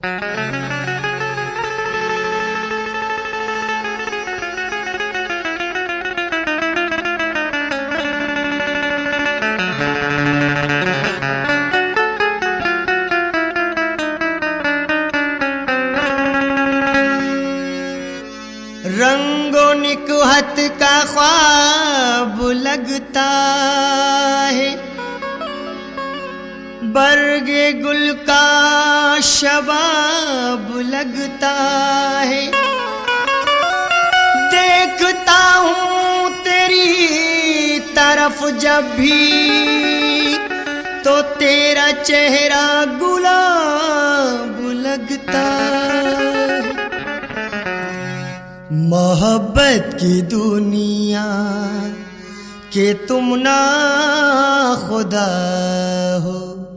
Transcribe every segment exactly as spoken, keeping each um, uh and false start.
रंगो निकहत का ख्वाब लगता है, बरगे गुल का शबाब लगता है। देखता हूँ तेरी तरफ जब भी तो तेरा चेहरा गुलाब लगता है। मोहब्बत की दुनिया के तुम ना खुदा हो।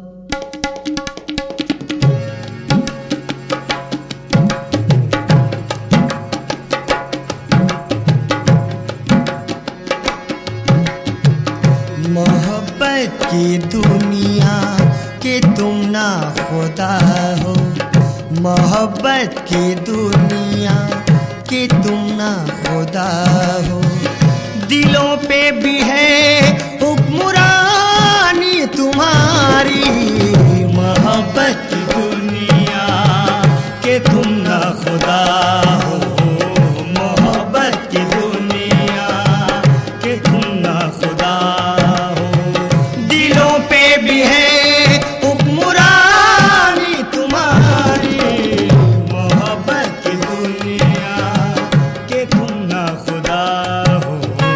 मोहब्बत की दुनिया के तुम ना खुदा हो। मोहब्बत की दुनिया कि तुम ना खुदा हो। दिलों पे भी है हुक्मरानी तुम्हारी। मोहब्बत की दुनिया कि तुम ना खुदा हो। मोहब्बत की दुनिया कि तुम ना खुदा हो। दिलों पे भी है हुक्मरानी तुम्हारी। मोहब्बत की दुनिया खुदा हो।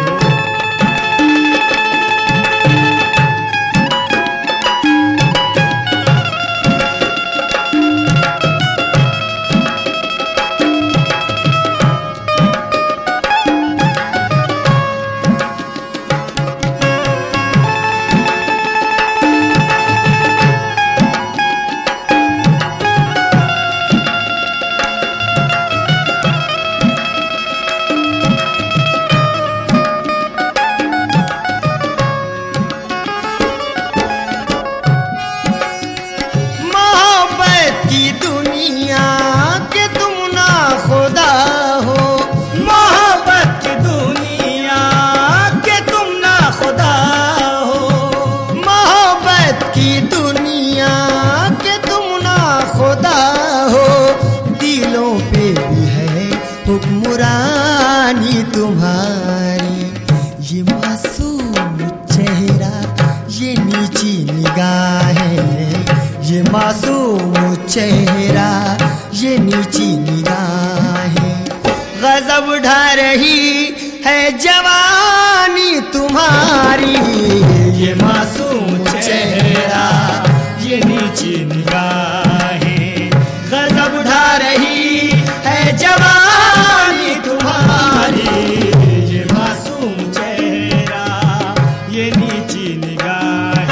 हुक्मरानी तुम्हारी। ये मासूम चेहरा, ये नीची निगाहें। ये मासूम चेहरा, ये नीची निगाहें। गजब ढा रही है जवानी तुम्हारी। ये मासूम चेहरा, ये नीची निगाहें। गजब ढा रही है जवानी तुम्हारी। ये मासूम चेहरा, ये नीची निगाहें।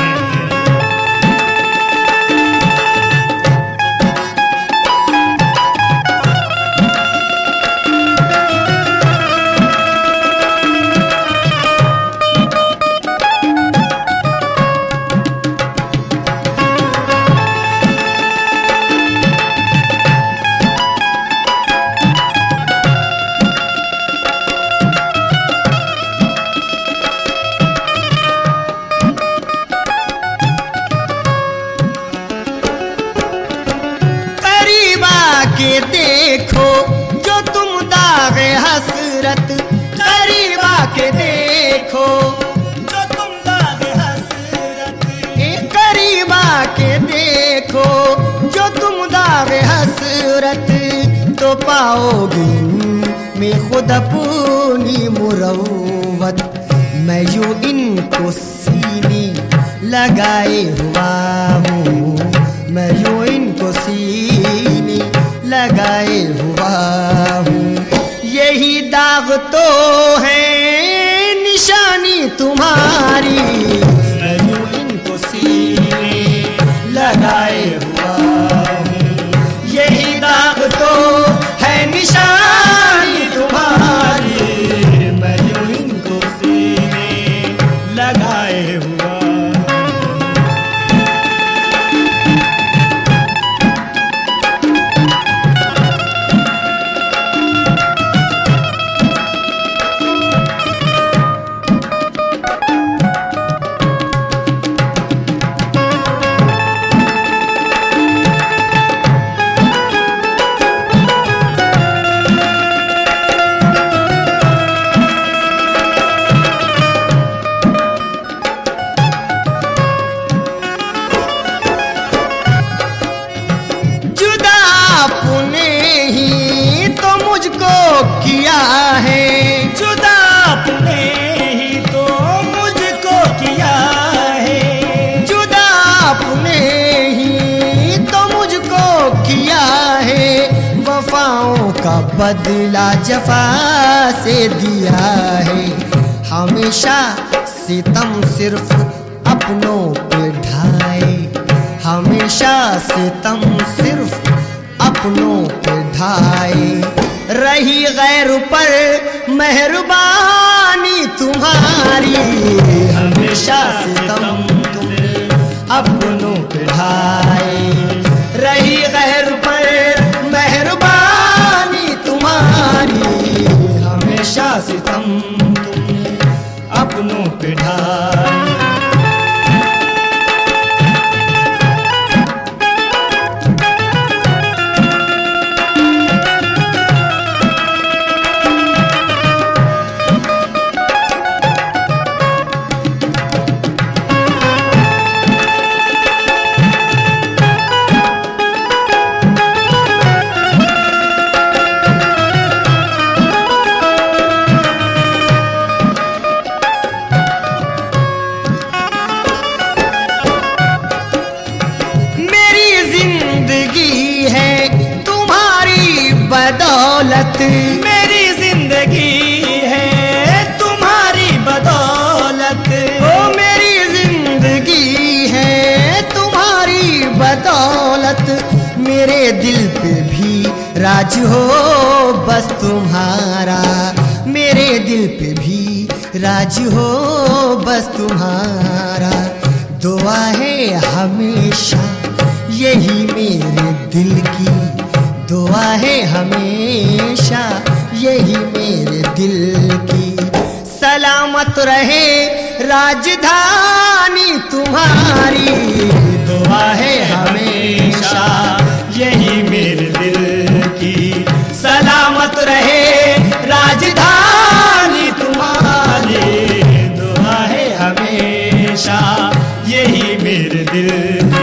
के देखो जो तुम दागे हसरत। करीब आके देखो जो तुम दागे हसरत। करीब आके देखो जो तुम दागे हसरत। तो पाओगे में खुद अपनी मुरव्वत। मैं यूं इनको सीने लगाए हुआ हूँ। मैं यूं इनको सीने लगाए हुआ हूँ। यही दाग तो है निशानी तुम्हारी। मैं यूं इनको सीने लगाए हुआ हूँ। यही दाग तो है निशानी तुम्हारी। मैं यूं इनको सीने लगाए हुआ। किया है, जुदा अपने ही तो मुझको किया है, जुदा अपने ही तो मुझको किया है, वफाओं का बदला जफा से दिया है, हमेशा सितम सिर्फ अपनों पे ढाए, हमेशा सितम सिर्फ अपनों पे ढाए, रही गैर पर मेहरबानी तुम्हारी, हमेशा सितम तुमने अपनों पे ढाए, रही गैर पर मेहरबानी तुम्हारी, हमेशा सितम तुमने अपनों पे ढाए। बदौलत मेरी जिंदगी है तुम्हारी बदौलत, ओ मेरी जिंदगी है तुम्हारी बदौलत, मेरे दिल पे भी राज हो बस तुम्हारा, मेरे दिल पे भी राज हो बस तुम्हारा, दुआ है हमेशा यही मेरे दिल की, दुआ है हमेशा यही मेरे दिल की, सलामत रहे राजधानी तुम्हारी, दुआ है हमेशा यही मेरे दिल की, सलामत रहे राजधानी तुम्हारी, दुआ है हमेशा यही मेरे दिल की।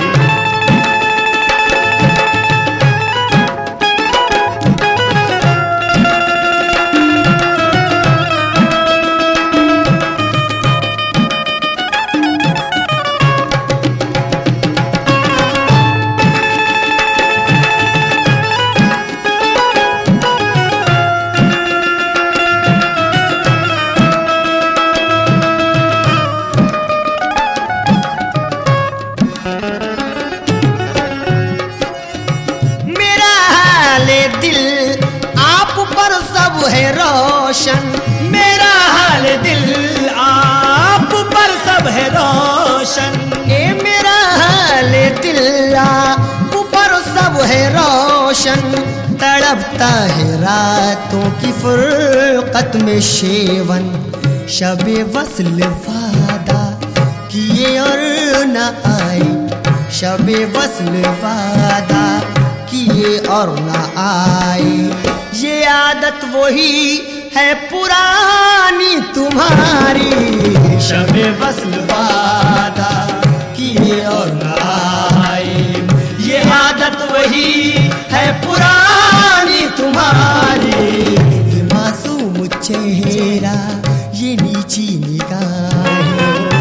है रोशन, मेरा हाल दिल आप पर सब है रोशन, ए मेरा हाल दिल आप पर सब है रोशन, तड़पता है रातों की फुरकत में शेवन, शबे वस्ल वादा किए और न आए, शबे वस्ल वादा किए और न आए, ये आदत वही है पुरानी तुम्हारी, शबे वस्ल वादा किए और न आए, ये आदत वही है पुरानी तुम्हारी, मासूम चेहरा ये नीची निगाहें,